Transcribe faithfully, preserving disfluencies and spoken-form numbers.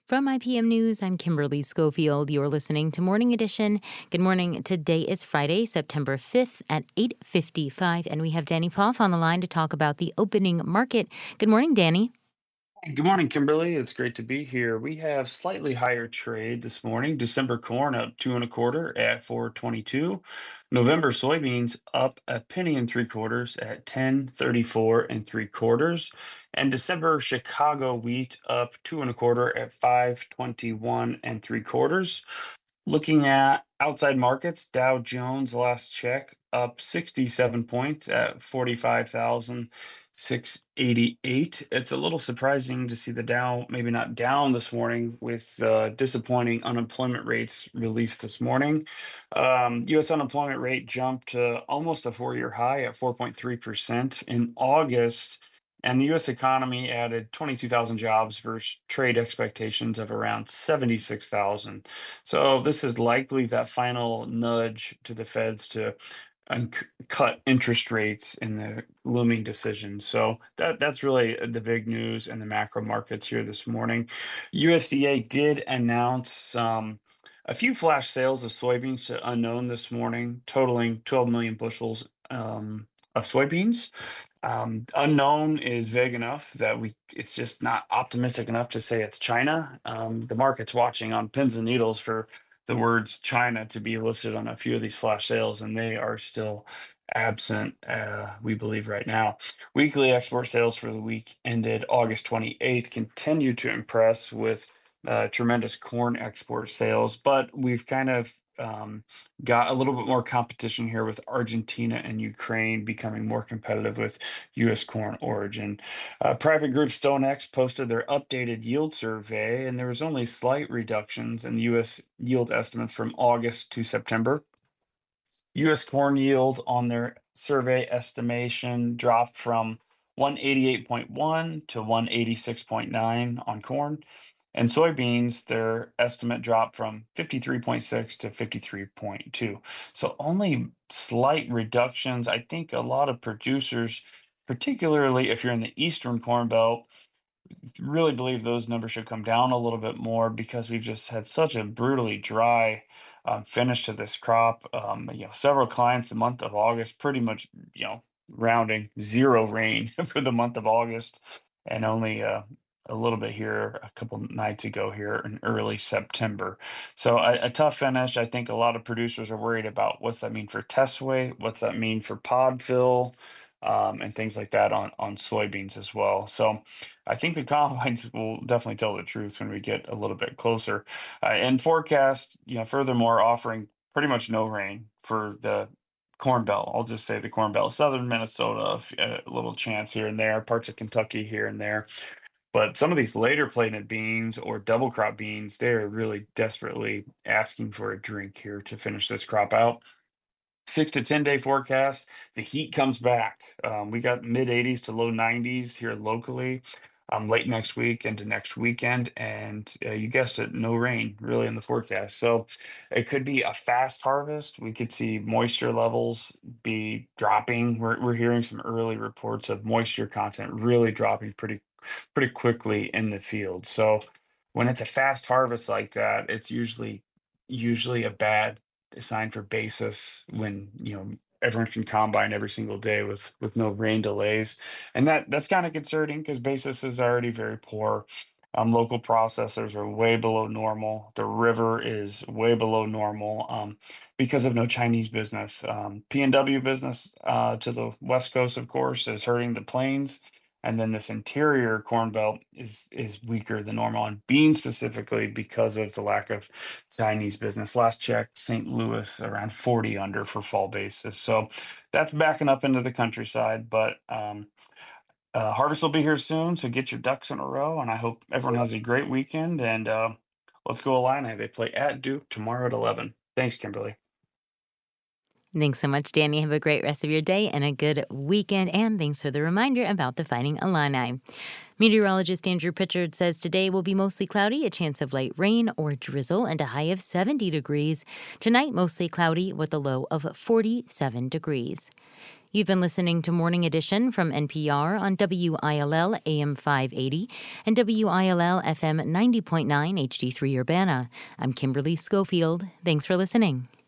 From I P M News, I'm Kimberly Schofield. You're listening to Morning Edition. Good morning. Today is Friday, September fifth at eight fifty-five, and we have Danny Poff on the line to talk about the opening market. Good morning, Danny. Good morning, Kimberly. It's great to be here. We have slightly higher trade this morning. December corn up two and a quarter at four twenty-two. November soybeans up a penny and three quarters at ten thirty-four and three quarters. And December Chicago wheat up two and a quarter at five twenty-one and three quarters. Looking at outside markets, Dow Jones last check up sixty-seven points at forty-five thousand six hundred eighty-eight. It's a little surprising to see the Dow maybe not down this morning with uh, disappointing unemployment rates released this morning. Um, U S unemployment rate jumped to almost a four-year high at four point three percent in August. And the U S economy added twenty-two thousand jobs versus trade expectations of around seventy-six thousand. So this is likely that final nudge to the Feds to unc- cut interest rates in the looming decision. So that that's really the big news in the macro markets here this morning. U S D A did announce um, a few flash sales of soybeans to unknown this morning, totaling twelve million bushels um, of soybeans. Um, unknown is vague enough that we it's just not optimistic enough to say it's China. Um, the market's watching on pins and needles for the words China to be listed on a few of these flash sales, and they are still absent, uh, we believe right now. Weekly export sales for the week ended August twenty-eighth continue to impress with uh, tremendous corn export sales, but we've kind of um, got a little bit more competition here with Argentina and Ukraine becoming more competitive with U S corn origin. Uh, private group StoneX posted their updated yield survey, and there was only slight reductions in U S yield estimates from August to September. U S corn yield on their survey estimation dropped from one eighty-eight point one to one eighty-six point nine on corn. And soybeans, their estimate dropped from fifty-three point six to fifty-three point two. So only slight reductions. I think a lot of producers, particularly if you're in the Eastern Corn Belt, really believe those numbers should come down a little bit more because we've just had such a brutally dry um, finish to this crop. Um, you know, several clients the month of August, pretty much, you know, rounding zero rain for the month of August, and only uh, a little bit here a couple nights ago here in early September. So a, a tough finish. I think a lot of producers are worried about what's that mean for test weight, what's that mean for pod fill, um, and things like that on on soybeans as well. So I think the combines will definitely tell the truth when we get a little bit closer. Uh, and forecast, you know, furthermore, offering pretty much no rain for the Corn Belt. I'll just say the Corn Belt, southern Minnesota, f- a little chance here and there, parts of Kentucky here and there. But some of these later planted beans or double crop beans, they're really desperately asking for a drink here to finish this crop out. Six to ten day forecast. The heat comes back. Um, we got mid eighties to low nineties here locally, um, late next week into next weekend, and uh, you guessed it, no rain really in the forecast. So it could be a fast harvest. We could see moisture levels be dropping. We're we're hearing some early reports of moisture content really dropping pretty pretty quickly in the field. So when it's a fast harvest like that, it's usually usually a bad sign for basis when you know everyone can combine every single day with with no rain delays, and that that's kind of concerning because basis is already very poor. Um, local processors are way below normal. The river is way below normal um, because of no Chinese business. Um, P and W business uh, to the west coast, of course, is hurting the plains, and then this interior corn belt is is weaker than normal, and beans specifically because of the lack of Chinese business. Last check, Saint Louis around forty under for fall basis. So that's backing up into the countryside, but um, uh, harvest will be here soon. So get your ducks in a row, and I hope everyone has a great weekend. And uh, let's go Illini. They play at Duke tomorrow at eleven. Thanks, Kimberly. Thanks so much, Danny. Have a great rest of your day and a good weekend. And thanks for the reminder about the Fighting Illini. Meteorologist Andrew Pritchard says today will be mostly cloudy, a chance of light rain or drizzle, and a high of seventy degrees. Tonight, mostly cloudy with a low of forty-seven degrees. You've been listening to Morning Edition from N P R on W I L L A M five eighty and W I L L F M ninety point nine H D three Urbana. I'm Kimberly Schofield. Thanks for listening.